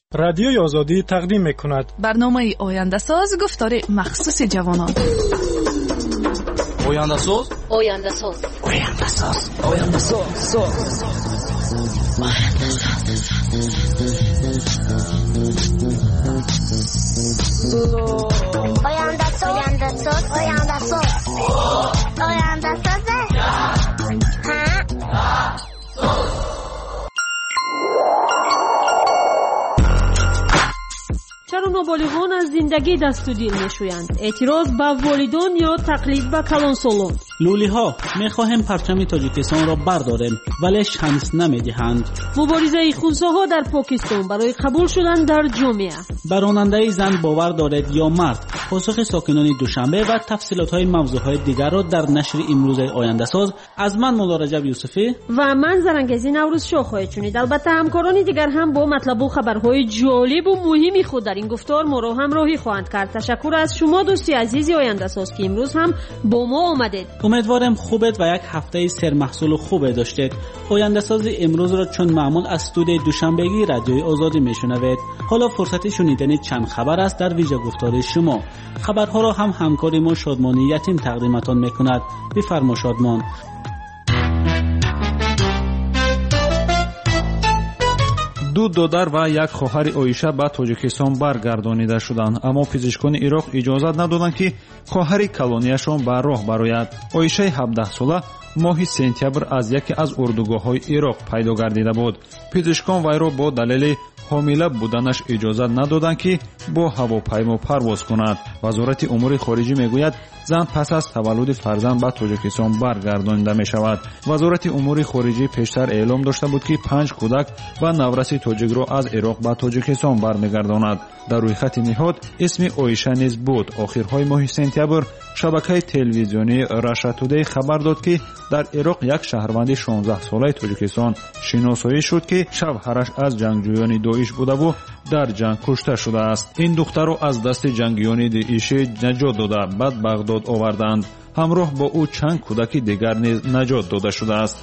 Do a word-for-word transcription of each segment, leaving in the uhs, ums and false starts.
رادیوی آزادی تقدیم می‌کند برنامه آینده ساز گفتار مخصوص جوانان. آینده ساز آینده ساز آینده ساز آینده ساز آینده ساز آینده ساز آینده ساز آینده ساز چرا نابالغان از زندگی دست و دل میشویند؟ اعتراض به والدان یا تقلید به کلانسالان؟ لولی ها میخواهیم پرچم تاجیکستان را برداریم ولی شانس نمیدهند. مبارزه خونساها در پاکستان برای قبول شدن در جامعه. براننده زن باور دارد یا مرد؟ پاسخ ساکنان دوشنبه و تفصیلات های موضوع های دیگر را در نشر امروز آینده ساز از من مولا رجب یوسفی و من زرنگزی نوروز شاه خواهید شنید. البته همکاران دیگر هم با مطلب و خبرهای جالب و مهمی خود در این گفتار ما را همراهی خواهند کرد. تشکر از شما دوستی عزیزی آینده ساز که امروز هم با ما آمدید. امیدوارم خوبت و یک هفته سرمحصول خوب داشتید. آینده ساز امروز را چون معمول از استودیوی دوشنبگی رادیوی آزادی میشنوید. حالا فرصت شنیدن چند خبر است در ویژه گفتار شما. خبرها را هم همکاری ما شادمانی یتیم تقدیمتان میکند. بفرما شادمان. دو دودر و یک خواهر اویشه به تاجیکستان برگردانیده شدند، اما پزشکان عراق اجازت ندادند که خواهر کلونیشان به راه برآید. اویشه هفده ساله ماهی سپتامبر از یکی از اردوگاه‌های عراق پیدا گردیده بود. پزشکان وی را با دلیل حامله بودنش اجازت ندادند که با هواپیما پرواز کند. وزارت امور خارجه میگوید زن پس از تولد فرزند به تاجیکستان برگردانیده می شود. وزارت امور خارجه پیشتر اعلام داشته بود که پنج کودک و نورسی تاجیک را از عراق به تاجیکستان برمیگرداند. در روی خط نهاد اسم اویشه نیز بود. آخرهای ماه سپتامبر شبکه تلویزیونی رشا تودی خبر داد که در عراق یک شهروند شانزده ساله تاجیکستان شناسایی شد که شوهرش از جنگجویان داعش بوده و در جنگ کشته شده است. این دختر را از دست جنگیان داعش نجات داده بعد بغداد آوردند. همراه با او چند کودک دیگر نیز نجات داده شده است.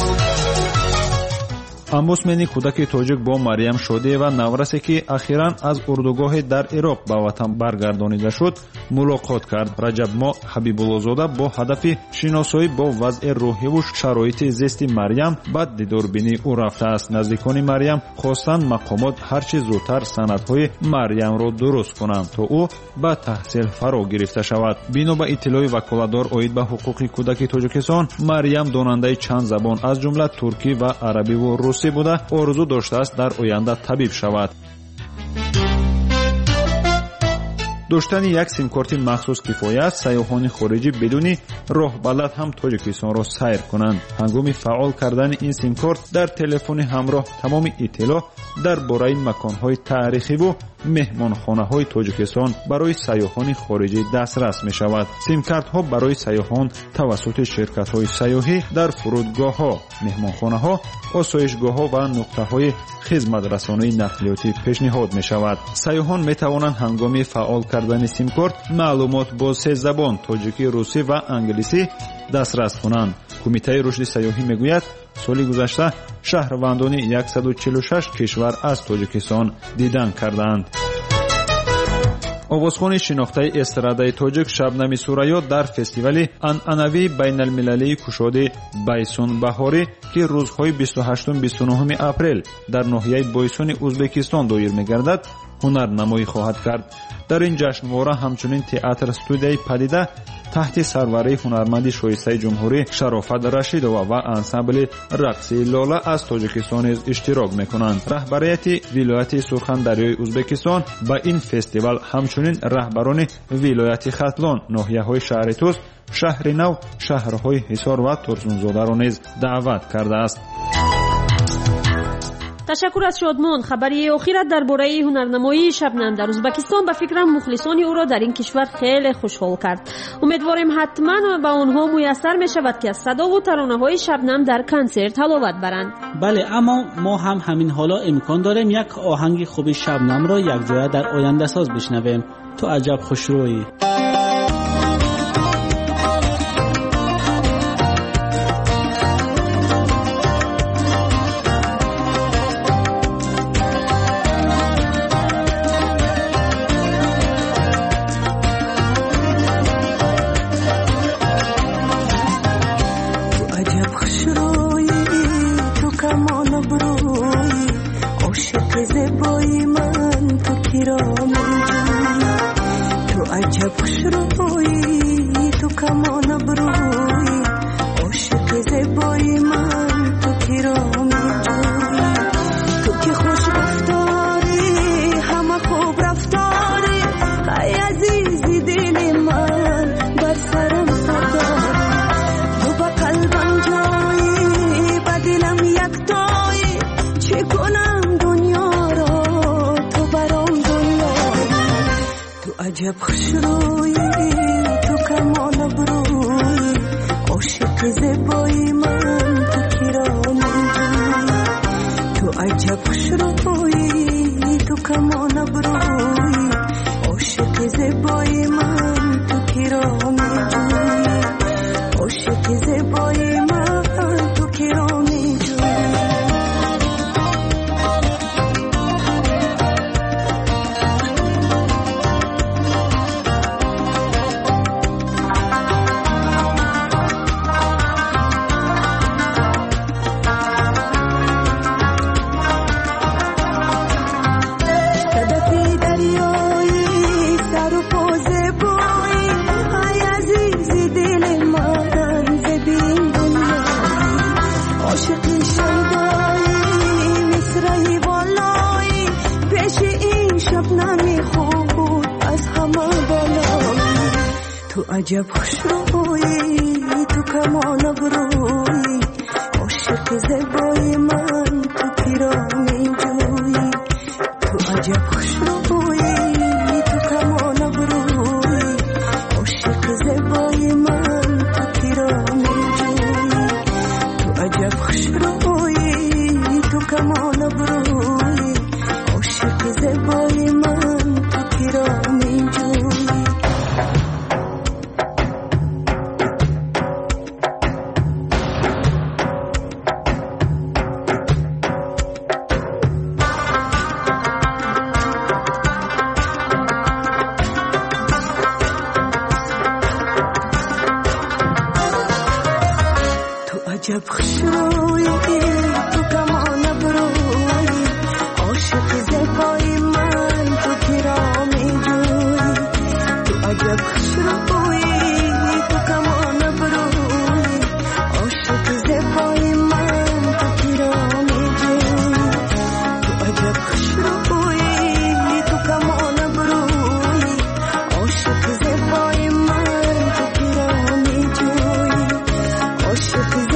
امبوسمن کودک تاجیک با مریم شودی و نورسی که اخیراً از اردوگاه در عراق به وطن برگردانیده شد ملاقات کرد. رجب ماه حبیب‌الله با هدف شناسایی با وضع روحی و شرایط زیست مریم به دیداربینی او رفته است. نزدیکان مریم خواستند مقامات هر چه زودتر سندهای مریم را درست کنند تا او به تحصیل فرا گرفته شود. بنا به اطلاع وکالتدار عاید به حقوق کودک تاجیکستان، مریم داننده چند زبان از جمله ترکی و عربی و روسی بوده. آرزو داشته است در آینده طبیب شود. داشتن یک سیم کارت مخصوص کفایه است. سیاحان خارجی بدون راه بلد هم تاجیکستان را سیر کنند. هنگام فعال کردن این سیم کارت در تلفن همراه تمام اطلاع درباره مکان‌های تاریخی و مهمانخانه‌های تاجیکستان برای سیاحان خارجی دسترس می‌شود. سیم کارت‌ها برای سیاحان توسط شرکت‌های سیاحی در فرودگاه‌ها، مهمانخانه‌ها، آسایشگاه‌ها و نقطه‌های خدمت رسانی نقلیاتی پیشنهاد می‌شود. سیاحان می‌توانند هنگام فعال کردن سیم کارت معلومات با سه زبان تاجیکی، روسی و انگلیسی دسترس کنند. کمیته رشد سیاحی میگوید سال گذشته شهروندان صد و چهل و شش کشور از تاجیکستان دیدن کردند. آوازخوان شناخته استرادای تاجیک شبنم سوریا در فستیوال عنعنوی بین المللی کشاد بایسون بهاری که روزهای بیست و هشت و بیست و نه اپریل در ناحیه بایسون ازبکستان دایر می‌گردد هنر نمایی خواهد کرد. در این جشنواره همچنین تئاتر استودیوی پدیده تحت سروری هنرمند شایسته جمهوری شرافت رشیدووا و انسامبل رقصی لاله از تاجیکستان اشتراک میکنند. رهبریت ولایت سرخندریای ازبکستان با این فستیوال همچنین رهبران ولایت ختلان، ناحیه‌های شهر توس، شهر نو، شهرهای حصار و ترسونزاده را نیز دعوت کرده است. تشکر از شادمان. خبری اخیرت درباره هنرنمایی شبنم در ازبکستان به فکرم مخلصان او را در این کشور خیلی خوشحال کرد. امیدواریم حتما به آنها میسر می شود که از صدا و ترانه های شبنم در کنسرت حلاوت برند. بله، اما ما هم همین حالا امکان داریم یک آهنگ خوب شبنم را یک جای در آینده ساز بشنویم. تو عجب خوشرویی. زیبایی من تو کرامی تو عجب خوش روی تو کمان ابروی عاشق زیبایی من تو کرامی تو که خوش رفتاری همه خوب رفتاری ای عزیزی دل من بر سرم سرداری تو با قلبم جایی با دلم یکتایی چه کنم دنیا را تو برام دنیایی تو عجب خوش روی تو کمان ابروی عاشق زیبایی من تو کرامی تو عجب خوش روی تو کمان ابروی عاشق زیبایی من تو کرامی عاشق زیبایی من تو کرامی عجب خوش روی تو کمان ابروی عاشق زیبایی من تو کرامی جوی تو عجب خوش روی تو کمان ابروی عاشق زیبایی من تو کرامی جوی تو عجب خوش روی تو کمان ابروی عاشق زیبایی من تو کرامی جوی عجب خوش روی تو کمان ابروی عاشق زیبایی من تو کرامی جوی تو عجب خوش روی تو کمان ابروی عاشق زیبایی من تو کرامی جوی تو عجب خوش روی تو کمان ابروی عاشق زیبایی من تو کرامی جوی عاشق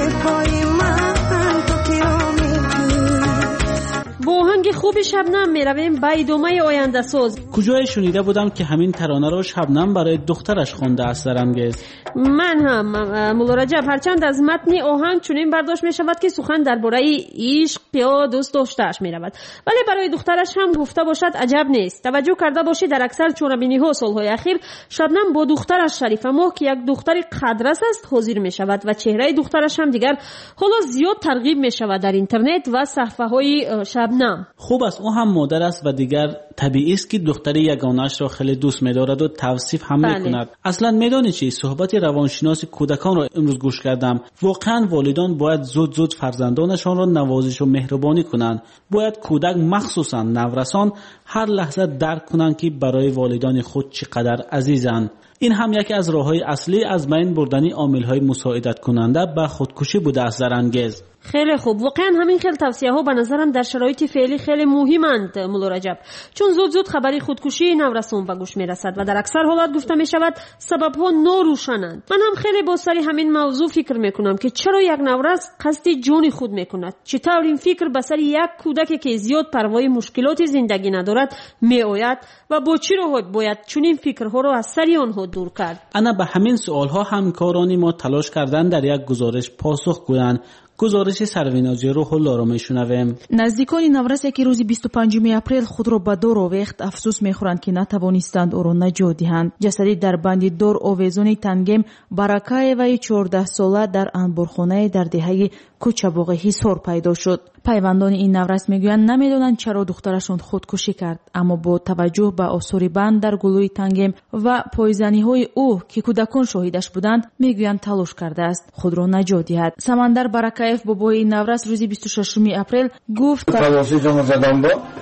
خوب شبنم میرویم به ادامه آینده ساز. کجای شنیده بودم که همین ترانه رو شبنم برای دخترش خونده است درانگیز. من هم مولا رجب هرچند از متن آهنگ چنین برداشت می شود که سخن درباره عشق یا دوست داشته‌اش می رود، ولی برای دخترش هم گفته باشد عجب نیست. توجه کرده باشید در اکثر چونبینی ها سالهای اخیر شبنم با دخترش شریفه ماه که یک دختر قدرس است حاضر می شود و چهره دخترش هم دیگر حالا زیاد ترغیب می شود در اینترنت و صفحه های شبنم. خوب است، او هم مادر است و دیگر طبیعی است که دختر یگانه‌اش را خیلی دوست می‌دارد و توصیف هم بله. می‌کند. اصلا می‌دانی چی؟ صحبت روانشناس کودکان را امروز گوش کردم. واقعا والدان باید زود زود فرزندانشان را نوازش و مهربانی کنند. باید کودک مخصوصا نورسان هر لحظه درک کنند که برای والدان خود چقدر عزیزند. این هم یکی از راه‌های اصلی از بین بردن عامل‌های مساعدت کننده به خودکشی بوده است درانگیز. خیلی خوب، واقعا همین خیلی توصیه ها به نظرم در شرایط فعلی خیلی مهمند مولا رجب، چون زود زود خبری خودکشی نورسان به گوش میرسد و در اکثر حالات گفته می شود سبب ها ناروشنند. من هم خیلی با سر همین موضوع فکر میکنم که چرا یک نورس قصد جان خود میکند، چطور این فکر به سر یک کودکی که زیاد پروای مشکلات زندگی ندارد میآید و با چه راهی باید چنین فکرها را از سر آنها دور کرد. انا به همین سوال ها همکارانی ما تلاش کردن در یک گزارش پاسخ گویند. گزارش سروینازی روح الله را میشنویم. نزدیکان نورسی که روز بیست و پنجم اپریل خود را به دار آویخت افسوس میخورند که نتوانستند او را نجات دهند. جسدی در بند دار آویزان تنگم برکایوی چهارده ساله در انبارخانه در دهه کوچباغ حصار پیدا شد. پیوندان این نورس میگویند نمیدونند چرا دخترشون خودکشی کرد، اما با توجه به آثار بند در گلوی تنگم و پایزنی های او که کودکان شاهدش بودند میگویند تلاش کرده است خود را نجات دهد. سمندر برکایف بابای این نورس روز بیست و ششم اپریل گفت خلاصی جان زدم با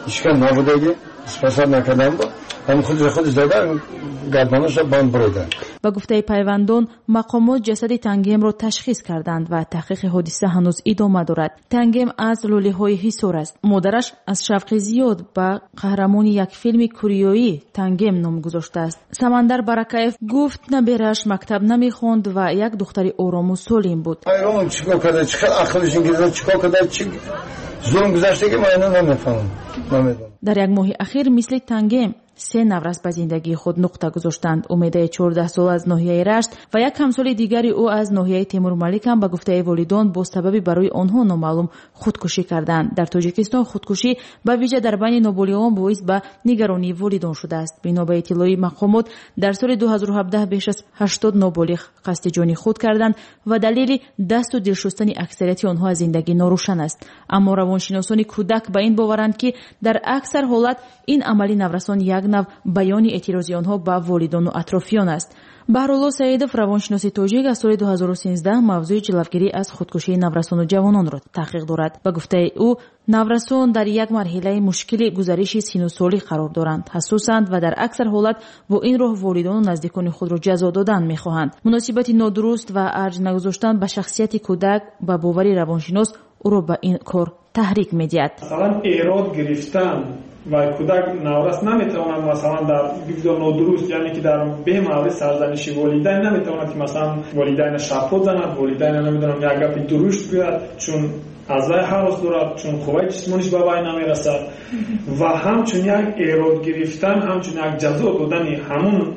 هیچکس نبودگی اسپاسر نکردن بود هم خود خود زدن گردنش را باند بریدن. با گفته پیوندان مقامات جسد تنگیم را تشخیص کردند و تحقیق حادثه هنوز ادامه دارد. تنگیم از لولیهای حصار است. مادرش از شوق زیاد با قهرمان یک فیلم کوریایی تنگیم نام گذاشته است. سمندر برکاєв گفت نبیرش مکتب نمیخوند و یک دختر آرام و سالم بود. ایران چیکار کرده؟ چقدر عقلش انگیزه چیکار کرده؟ چی ظلم گذاشته که من نمیفهمم. نمیدونم. در یک ماه اخیر مثل تنگیم سه نورس به زندگی خود نقطه گذاشتند. امیده چهارده سال از ناحیه رشت و یک همسال دیگری او از ناحیه تیمور ملیک هم به گفته والدان با سببی برای آنها نامعلوم خودکشی کردند. در تاجیکستان خودکشی به ویژه در بین نابالغان باعث به نگرانی والدان شده است. بنا به اطلاع مقامات در سال دو هزار و هفده بیش از هشتاد نابالغ قصد جان خود کردند و دلیل دست و دلشستن اکثریت آنها از زندگی ناروشن است. اما روانشناسان کودک به این باورند که در اکثر حالت این عملی نورسان یک نوع بیان اعتراضی آنها به والدان و اطرافیان است. بهرالله سعیدов روانشناس تاجیک از سال دو هزار و سیزده موضوع جلوگیری از خودکشی نورسان و جوانان را تحقیق دارد. به گفته او نورسان در یک مرحله مشکل گزارش سن و سالی قرار دارند، حساسند و در اکثر حالت با این راه والدان و نزدیکان خود را جزا دادن می‌خواهند. مناسبت نادرست و ارج نگذاشتن به شخصیت کودک به باور روانشناس او را به این کار تحریک می‌دهد. مثلا ایراد گرفتن و کودک نورس نمیتواند مثلا در بگذار نادرست، یعنی که در به مورد سرزنش والدین نمیتواند که مثلا والدین شفاف زند، والدین نمیدونم یک گپ درشت بیاد چون از وی حراس دارد، چون قوای جسمانیش به وی نمیرسد و همچون یک ایراد گرفتن، همچون یک جزا دادن همون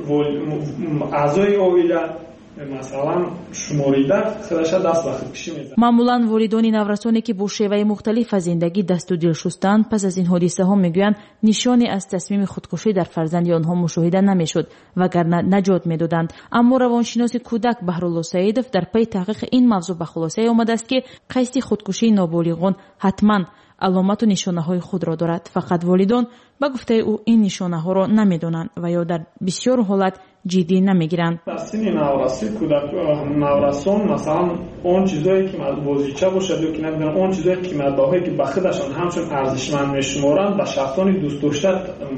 اعضای عائله مثلا شماریده خودش دست به خودکشی میزنه. معمولا والدان نورسانی که با شیوه مختلف از زندگی دست و دل شستند پس از این حادثه ها میگویند نشانی از تصمیم خودکشی در فرزند آنها مشاهده نمیشد وگرنه نجات میدادند. اما روانشناس کودک بهرالله سعیدов در پی تحقیق این موضوع به خلاصه آمده است که قصد خودکشی نابالغان حتما علامت و نشانه های خود را دارد. فقط والدان با گفته او این نشانه ها را نمیدانند و یا در بسیار حالت جدی نمیگیرند. در سن نورسی کودک نورسان مثلا اون چیزایی که بازیچه باشد یا که نمیدونم اون چیزایی که مداهایی که به خودشان همچون ارزشمند میشمارند و شخصانی دوست داشته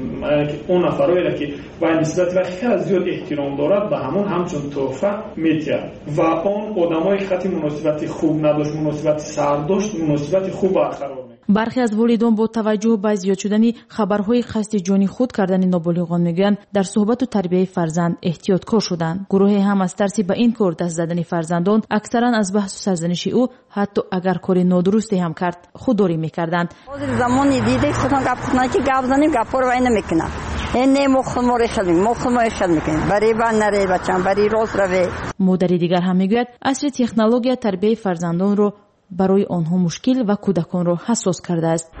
اون نفرایی که و نسبت و خیلی زیاد احترام دارد به همون همچون تحفه میتید و اون آدمای خطی مناسبت خوب نداشت، مناسبت سر داشت، مناسبت خوب برقرار میکنه. برخی از والدان با توجه به زیاد شدن خبرهای قصد جانی خود کردن نابالغان میگویند در صحبت و تربیت فرزند احتیاطکار شدند. گروهی هم از ترس به این کار دست زدن فرزندان اکثرا از بحث و سرزنش او حتی اگر کار نادرستی هم کرد خودداری میکردند. زمانی دیده خودم گپ خودم که گپ زنیم گپ رو وای نمیکنم. این مخمر خیلی مخمر خیلی میکنیم. برای بن نره بچم برای راست روی. مادری دیگر هم میگوید عصر تکنولوژی تربیت فرزندان رو برای آنها مشکل و کودکان را حساس کرده است.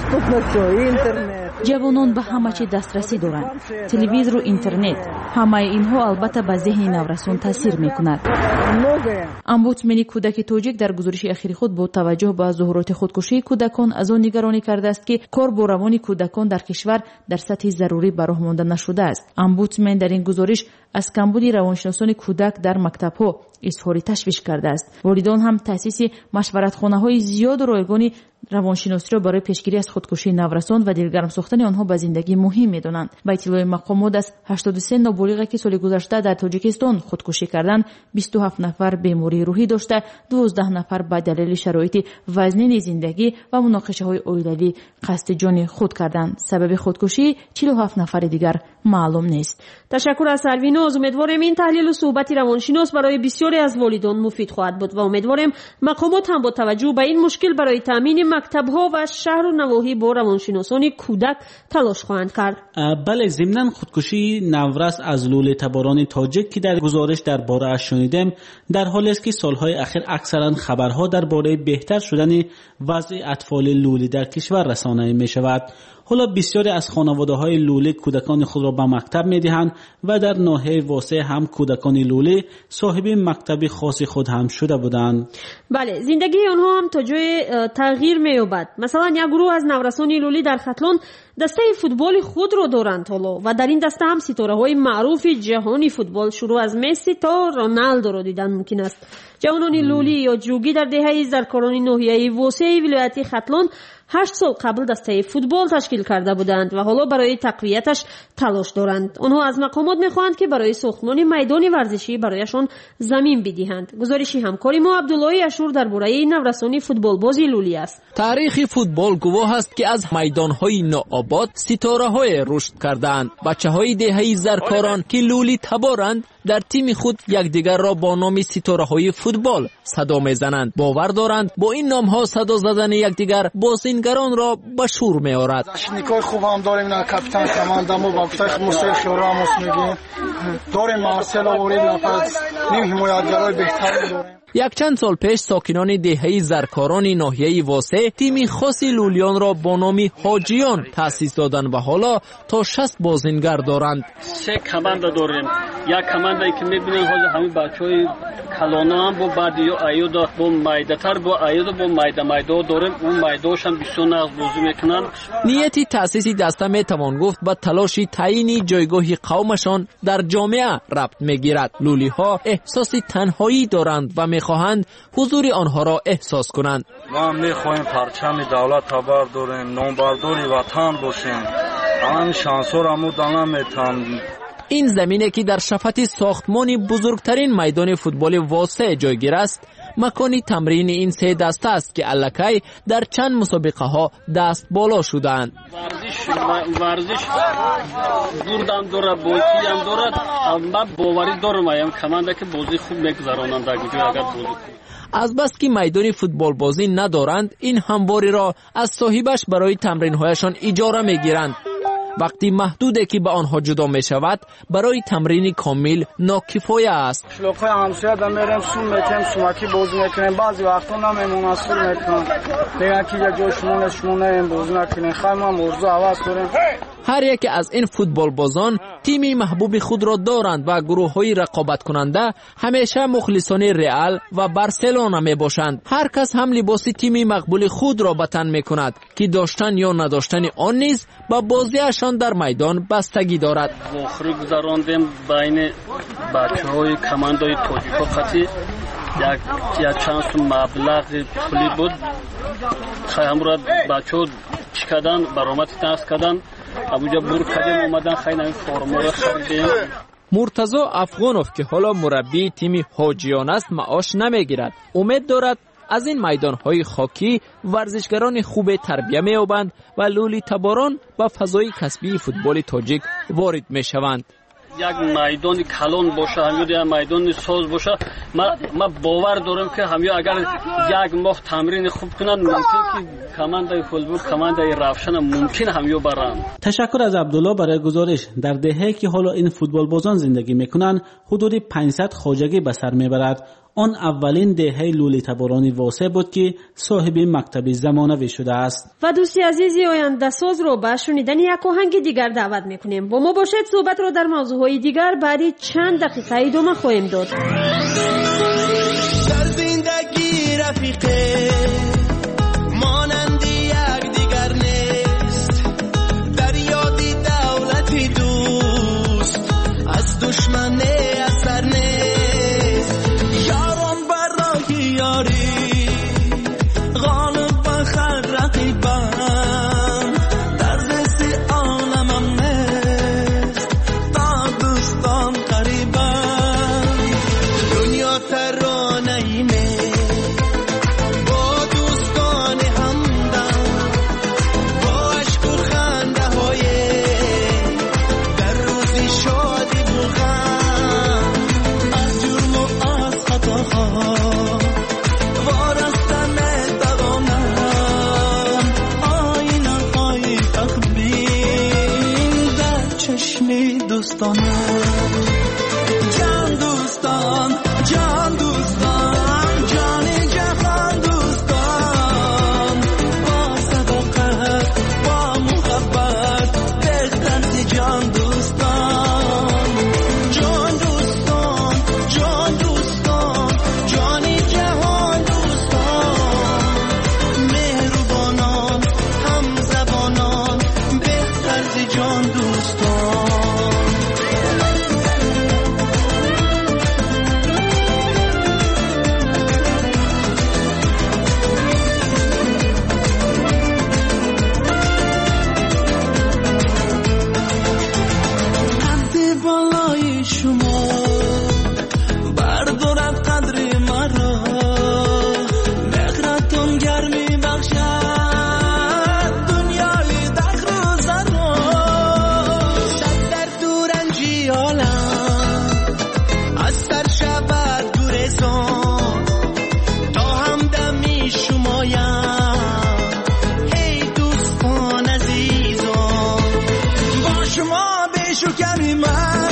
جوانان به همه چی دسترسی دارند. تلویزیون و اینترنت همه اینها البته به ذهن نورسان تاثیر میکند. امبودسمن کودک تاجیک در گزارش اخیر خود با توجه به ظهورات خودکشی کودکان از آن نگرانی کرده است که کار با روان کودکان در کشور در سطح ضروری به راه مانده نشده است. امبودسمن در این گزارش از کمبود روانشناسان کودک در مکتب‌ها اظهار تشویش کرده است. والدان هم تأسیس مشورتخانه‌های زیاد و رایگان روانشناسی را برای پیشگیری از خودکشی نورسان و دلگرم ساختن آنها به زندگی مهم می‌دانند. با اطلاع مقامات از هشتاد و سه نابالغ که سال گذشته در تاجیکستان خودکشی کردند، بیست و هفت نفر بیماری روحی داشته، دوازده نفر به دلیل شرایط وزنین زندگی و مناقشه‌های عائلوی قصد جان خود کردند. سبب خودکشی چهل و هفت نفر دیگر معلوم نیست. تشکر از سرویناز. امیدواریم این تحلیل و صحبت روانشناس برای بسیاری از والدان مفید خواهد بود و امیدواریم مقامات هم با توجه به این مشکل برای تامین مکتب‌ها و شهر و نواحی با روانشناسان کودک تلاش خواهند کرد. بله، ضمن خودکشی نورس از لوله تباران تاجیک که در گزارش درباره اش شنیدیم در حالی است که سالهای اخیر اکثرا خبرها درباره بهتر شدن وضع اطفال لوله در کشور رسانه می شود. حالا بسیاری از خانواده‌های لوله کودکان خود را به مکتب می‌دهند و در ناحیه واسع هم کودکان لوله صاحب مکتب خاص خود هم شده بودند. بله، زندگی آنها هم تا جای تغییر می‌یابد. مثلا یک گروه از نورسان لوله در ختلان دسته فوتبال خود را دارند حالا و در این دسته هم ستاره‌های معروف جهانی فوتبال شروع از مسی تا رونالدو را دیدن ممکن است. جوانان لولی یا جوگی در دهه زرکاران ناحیه واسع ولایت ختلان هشت سال قبل دسته فوتبال تشکیل کرده بودند و حالا برای تقویتش تلاش دارند. آنها از مقامات میخواهند که برای ساختمان میدان ورزشی برایشان زمین بدهند. گزارشی همکاری ما عبدالله اشور درباره نورسانی فوتبال بازی لولی است. تاریخ فوتبال گواه است که از میدان‌های نوآباد ستاره‌های رشد کردند. بچه‌های دهه زرکاران که لولی تبارند در تیم خود یکدیگر را با نام ستاره‌های فوتبال صدا می‌زنند. باور دارند با این نام‌ها صدا زدن یکدیگر بازیگران را به شور می‌آورد. نیکای خوب هم داریم، نه کاپیتان کماندمو با فتح موسی راموس میگیم. داریم مارسلو اورید لپس نیم حمایتگرای بهتری داریم. یک چند سال پیش ساکنان دهه زرکاران ناحیه واسه تیم خاصی لولیان را با نام حاجیان تأسیس دادند و حالا تا شصت بازیگر دارند. سه کماند داریم. یک کماندی که می‌بینید حالا همین بچه‌های کلانه هم با بعدیو ایودا با مایداتر با ایودا با مایدا مایدا داریم. اون مایداش هم بسیار ناز بازی میکنن. نیتی تأسیس دسته میتوان گفت با تلاشی تعیین جایگاه قومشان در جامعه ربط میگیرد. لولی ها احساس تنهایی دارند و میخواهند حضور آنها را احساس کنند. ما میخواهیم پرچم دولت تبر داریم، نامبرداری وطن باشیم. آن شانسو را مدام میتونیم. این زمینه که در شفت ساختمان بزرگترین میدان فوتبال واسع جایگیر است، مکانی تمرین این سه دسته است که الکی در چند مسابقه ها دست بالا شدند. ورزش ورزش بردم داره، بازی هم داره، اما باوری دارم ایم کمانده که بازی خوب میگذرانند اگر بازی. از بس که میدان فوتبال بازی ندارند، این همواری را از صاحبش برای تمرین‌هایشان اجاره میگیرند. وقتی محدوده که به آنها جدا می شود برای تمرین کامل ناکفایه است. شلوغ‌های همسایه در میریم سون میکنیم، سومکی بازی میکنیم، بعضی وقتا نمیمون اصول میکنیم دیگه که یک جای شمونه شمونه بازی نکنیم، خیلی ما موضوع عوض کنیم. هر یک از این فوتبال بازان تیمی محبوب خود را دارند و گروه های رقابت کننده همیشه مخلصان رئال و بارسلونا می باشند. هر کس هم لباس تیمی مقبول خود را به تن می کند که داشتن یا نداشتن آن نیز با بازیشان در میدان بستگی دارد. آخری گذراندیم بین بچه‌های کماندای تاجیکا خطی یک یک چند تا مبلغ پولی بود. خیلی را بچه‌ها چیکادن برآمد دست کردن. ابوجا بور کردیم اومدن خیلی نمی فرما را خریدیم. مرتضی افغانوف که حالا مربی تیم حاجیان است معاش نمیگیرد. امید دارد از این میدان‌های خاکی ورزشگران خوب تربیت می‌یابند و لولی تباران با فضای کسبی فوتبال تاجیک وارد می‌شوند. یک میدان کلان باشه، همین میدان ساز باشه، ما ما باور دارم که همین اگر یک ماه تمرین خوب کنن ممکن که کماندای فوتبال کماندای روشن ممکن همین برند. تشکر از عبدالله برای گزارش. در دهه‌ای که حالا این فوتبال بازان زندگی میکنن حدود پانصد خواجگی به سر میبرد. آن اولین دهه لولی تباران واسع بود که صاحب مکتب زمانوی شده است. و دوستی عزیزی آینده ساز رو به شنیدن یک آهنگ دیگر دعوت میکنیم. با ما باشید، صحبت رو در موضوعهای دیگر بعدی چند دقیقه ادامه خواهیم داد. در زندگی رفیقه مانند یک دیگر نیست، در یادی دولتی دوست از دشمن اثر نیست. یارم برای یاری غالب و خر رقیبم، در دست عالمم نیست تا دوستان قریبم. دنیا ترانه‌ایمه با دوستان همدم، با عشق و خنده های در روزی شادی و غم، از جرم و از خطاها وارستن دوامم. آینه های تخبین در چشمی دوستانم. جان دوستان، جان دوستان، جان جهان دوستان، با صداقت با محبت بهتر ز جان دوستان. جان دوستان، جان دوستان، جانی جهان دوستان، مهربانان هم زبانان بهتر ز جان دوستان. شکنی من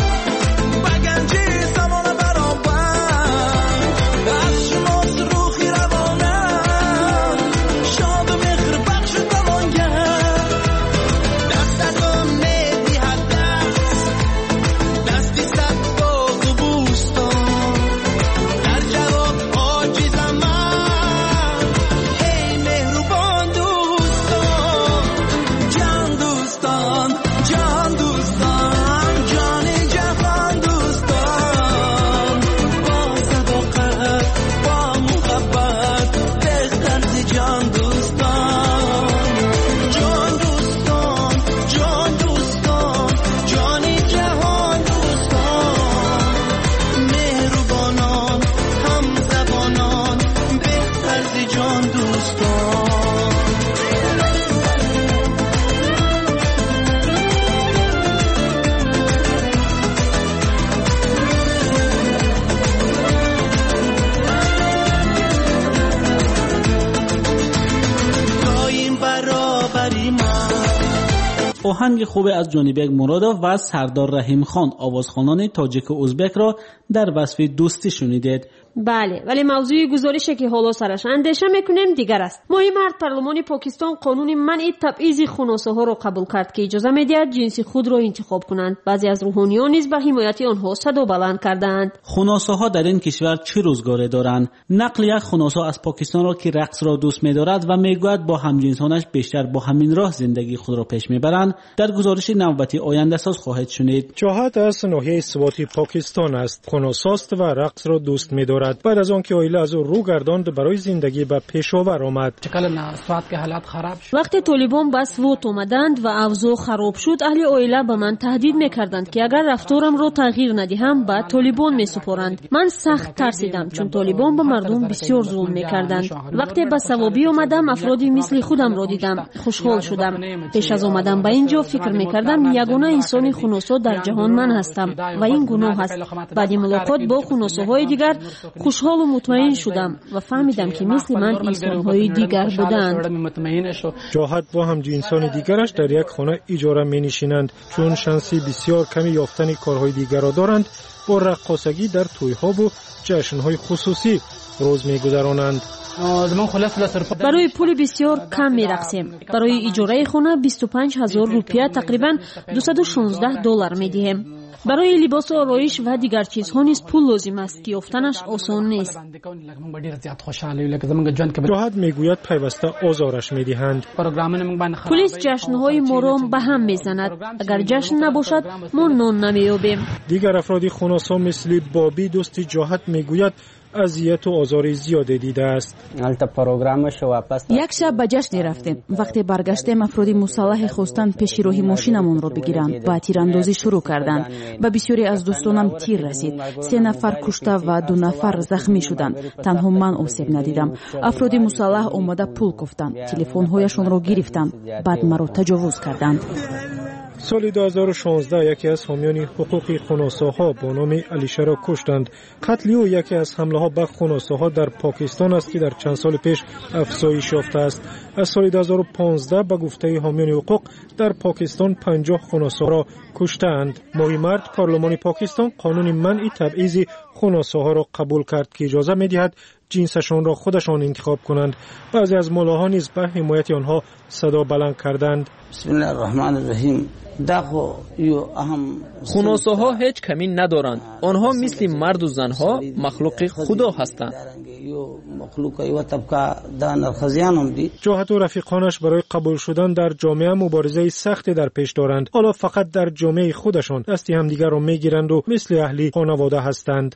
بگنجی زمان برابر از شماست روخی روانم شاد و مهر بخش توانگر دستتون ندی هر دست دستی صد باغ و بوستان در جواب عاجزم من ای مهربان دوستان جان دوستان جان دوستان جان جهان دوستان با صداقت با محبت بهتر ز جان دوستان جان دوستان جان دوستان جان جهان دوستان مهربانان هم زبانان بهتر ز جان دوستان دایم برابری من آهنگ خوب از جانیبک مرادov و سردار رحیم خان آوازخوانان تاجیک و ازبک را در وصف دوستی شنیدید. بله، ولی موضوع گزارشی که حالا سرش اندیشه میکنیم دیگر است. ماهی مرد پارلمان پاکستان قانون منع تبعیض خنثی ها را قبول کرد که اجازه میدهد جنس خود را انتخاب کنند. بعضی از روحانیان نیز به حمایت آنها صدا بلند کردند. خنثی ها در این کشور چه روزگاری دارند؟ نقل یک خنثی از پاکستان را که رقص را دوست می‌دارد و میگوید با همجنسانش بیشتر با همین راه زندگی خود را پیش میبرند، در گزارش نوبتی آینده ساز خواهید شنید. جهت از ناحیه سواتی پاکستان است. خنثی است و رقص را دوست می‌دارد. بعد از آنکه عائله از او رو گرداند برای زندگی به پیشاور آمد. وقتی طالبان به سوات آمدند و اوضاع خراب شد، اهل عائله به من تهدید میکردند که اگر رفتارم را تغییر ندهم به طالبان میسپارند. من سخت ترسیدم چون طالبان به مردم بسیار ظلم میکردند. وقتی به ثوابی آمدم افرادی مثل خودم را دیدم، خوشحال شدم. پیش از آمدن به اینجا فکر میکردم یگانه انسان خنثی در جهان من هستم و این گناه است. بعد ملاقات با خنثی‌های دیگر خوشحال و مطمئن شدم و فهمیدم که مثل من انسان‌های دیگر بودند. جهت با هم جنسان دیگرش در یک خانه اجاره می‌نشینند چون شانسی بسیار کمی یافتن کارهای دیگر را دارند. با رقاصگی در توی‌ها و جشن‌های خصوصی روز می‌گذرانند. برای پول بسیار کم می‌رقصیم. برای اجاره خانه بیست و پنج هزار روپیه تقریباً دویست و شانزده دلار می‌دهیم. برای لباس و آرایش و دیگر چیزها نیز پول لازم است که یافتنش آسان نیست. جهت میگوید پیوسته آزارش میدهند. پلیس جشن‌های ما را به هم میزند. اگر جشن نباشد ما نان نمیابیم. دیگر افرادی خنثی مثل بابی دوست جهت میگوید اذیت و آزار زیاده دیده است. یک شب به جشن رفتیم. وقتی برگشتیم افرادی مسلح خواستند پیش راه ماشینمان را بگیرند. با تیراندازی شروع کردند. به بسیاری از دوستانم تیر رسید. سه نفر کشته و دو نفر زخمی شدند. تنها من آسیب ندیدم. افرادی مسلح آمده پول گفتند. تلفن‌هایشان را گرفتند. بعد مرا تجاوز کردند. سال دو هزار و شانزده یکی از حامیان حقوق خنثی‌ها با نام علیشه را کشتند. قتل او یکی از حمله‌ها به خنثی‌ها در پاکستان است که در چند سال پیش افزایش یافته است. از سال دو هزار و پانزده به گفته حامیان حقوق در پاکستان پنجاه خنثی را کشتند. ماهی مرد پارلمان پاکستان قانون منع تبعیض خنثی‌ها را قبول کرد که اجازه می‌دهد جنسشان را خودشان انتخاب کنند. بعضی از ملاها نیز به حمایت آنها صدا بلند کردند. بسم الله الرحمن الرحیم. خنثی ها هیچ کمی ندارند. آنها مثل مرد و زنها مخلوق خدا هستند. جهت و رفیقانش برای قبول شدن در جامعه مبارزه سختی در پیش دارند. حالا فقط در جامعه خودشان دستی همدیگر را میگیرند و مثل اهلی خانواده هستند.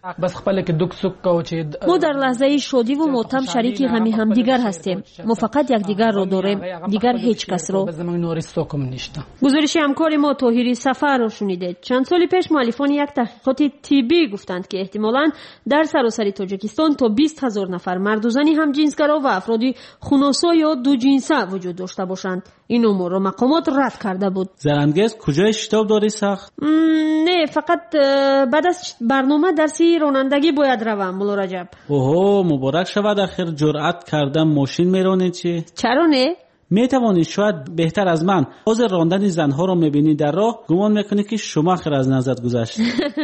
ما در لحظه شادی و ماتم شریک غم همدیگر هستیم. ما فقط یکدیگر را داریم، دیگر هیچ کس را. گزارش همکار ما طاهری سفر را شنیدید. چند سال پیش مؤلفان یک تحقیقات طبی گفتند که احتمالاً در سراسر تاجیکستان تا بیست هزار نفر مرد و زن همجنسگرا و افرادی خنثی یا دو جنسه وجود داشته باشند. این امور را مقامات رد کرده بود. زرنگز کجای شتاب داری سخت؟ نه، فقط بعد از برنامه درسی رانندگی باید روم. مولا رجب. اوه مبارک شود، اخیر جرأت کردم ماشین میرانی چی؟ چرا نه؟ می توانید شاید بهتر از من حاضر راندن زنها را میبینید در راه، گمان میکنید که شوماخر از نظر گذشت.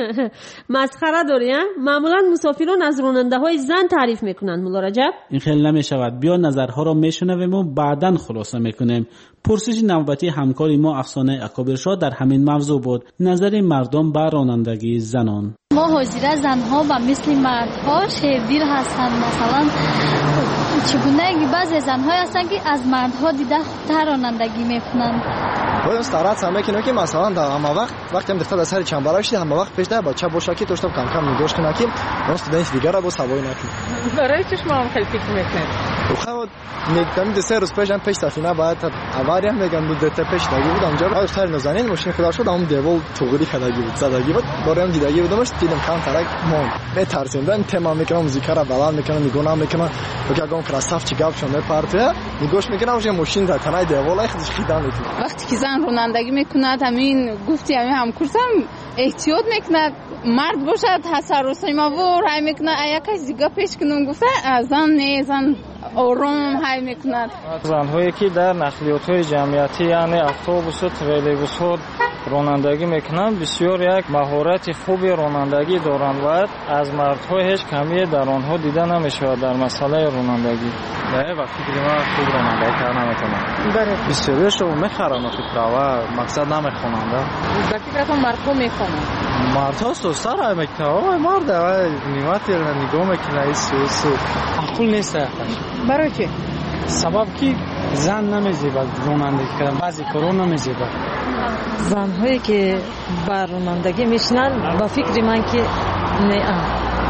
مسخره داری ها؟ معمولا مسافران از راننده های زن تعریف میکنند مولا رجب. این خیلی نمیشود. بیا نظرها را میشنویم و بعداً خلاصه میکنیم. پرسش نوبتی همکاری ما افسانه اکابرشاه در همین موضوع بود. نظر مردم به رانندگی زنان. مهاجرت زنها و مثل مردها شیردیر هستند. مثلا چگونه بعضی زنها هستند که از مردها دیده خوبتر رانندگی میکنند. باید استراحت هم میکنه که مثلا در همه وقت وقتی هم دختر در سر چنبرک شده همه وقت پیش ده بچه باشه که توشتم کم کم نگوش کنه که اون استودنت دیگر را با سوای نکنه. برای چش ما هم خیلی فکر میکنیم. خب میگم ده سه روز پیش هم پیش سفینه باید اواری هم میگم بود ده پیش دگی بود اونجا دختر نزنین ماشین خدا شد اون دیوال توغلی کداگی بود زدگی بود برام دیدگی بود مش دیدم کام ترک مون به ترسیدن تمام میکنم موزیک را بلند میکنم نگونا میکنم و گام کراستاف چی گاف شون پارته نگوش میکنم اون ماشین در تنای دیوال خودش خیدان میکنه. وقتی که زن رانندگی میکنه همین گفتی همین هم کورسم احتیاط میکنه مرد باشد تصرف ما و رای میکنه یکیش دیگه پیش کنم گفته زن نه زن آروم های میکند. زنهایی که در نقلیات های جمعیتی یعنی اتوبوس و تریلیبوس ها رانندگی میکنند بسیار یک مهارت خوبی رانندگی دارند و از مردها هیچ کمی در آنها دیده نمیشود در مسئله رانندگی. نه وقتی که من خوب رانندگی کردم نمیتونم. برای بسیارش رو میخرن و فکر مقصد نمیخونند. در فکرتون مردها میخونند. مردها سوستا را میکنه مرد نیمتی را نگاه میکنه ایسو سو عقل نیست. برای چی؟ سبب که زن نمیزیبد رانندگی کردن بعضی کارو نمیزیبد. زنهایی که بر رانندگی میشنن با فکر من که نه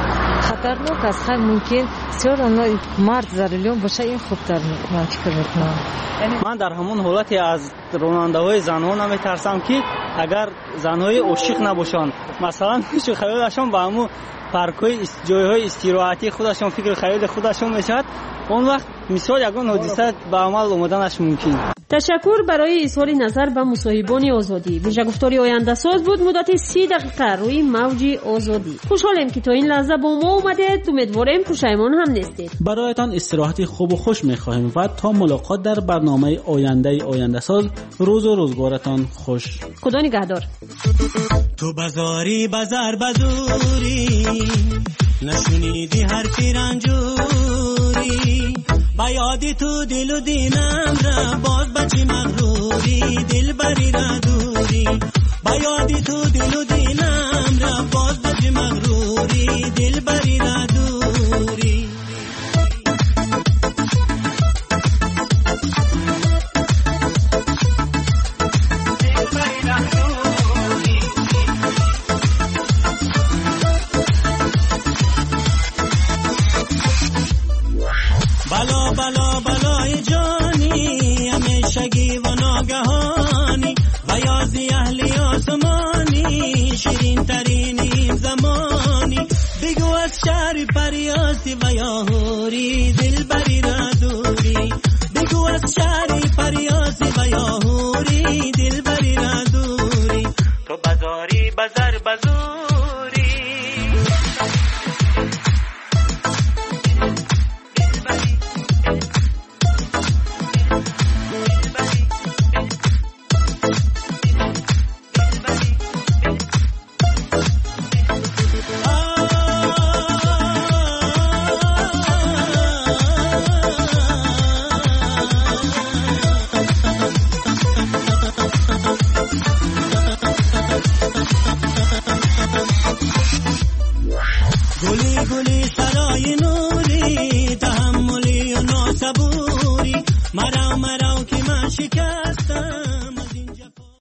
خطرناک است. خیلی ممکن سیار آنها مرد زرلیون باشه این خوبتر من فکر میکنم. من در همون حالتی از راننده های زنها نمیترسم که اگر زنهای عاشق نباشند مثلا میشه خیالشون با همون پارک‌های جایهای استراحتی خودشون فکر خرید خودشون میشد اون وقت مثال یگان حادثه به عمل اومدنش ممکن. تشکر برای اظهار نظر به مصاحبان آزادی. ویژه گفتاری آینده ساز بود مدت سی دقیقه روی موج آزادی. خوشحالیم که تا این لحظه با ما اومدید. امیدواریم پشیمان هم نیستید. برایتان استراحتی خوب و خوش می‌خواهیم و تا ملاقات در برنامه آینده آینده ساز روز و روزگارتان خوش. خدا نگهدار. تو بازاری بازار بدوری نشونیدی حرفی رنجوری با یادی تو دل و دینم را باز بچی مغروری دل بری را دوری با یادی تو دل و دینم